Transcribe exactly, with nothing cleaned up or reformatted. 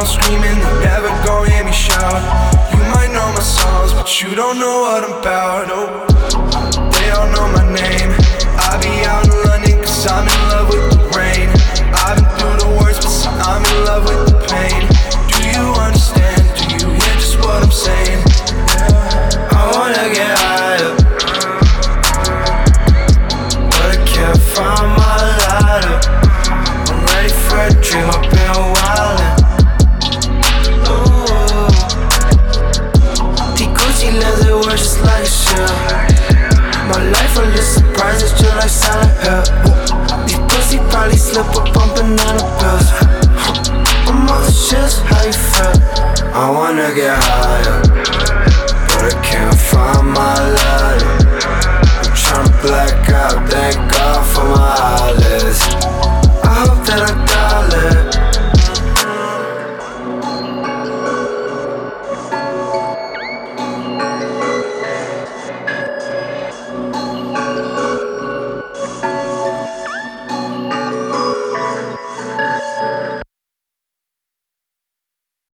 I'm screaming, they never gon' hear me shout. You might know my songs, but you don't know what I'm about. No, they all know my name. I be out in London cause I'm in love with the rain. I've been through the worst, but see, I'm in love with the pain. Do you understand? Do you hear just what I'm saying? I wanna get higher, but I can't find my lighter. I'm ready for a dream, I've been wildin'. Ooh, the Gucci lens, it works just like a shell. My life full of surprises, just like Silent Hill. These pussy probably slip up on banana pills. I'm off the shits, how you feel? I wanna get higher, but I can't find my lighter. I'm tryna black out, thank God for my eyelids.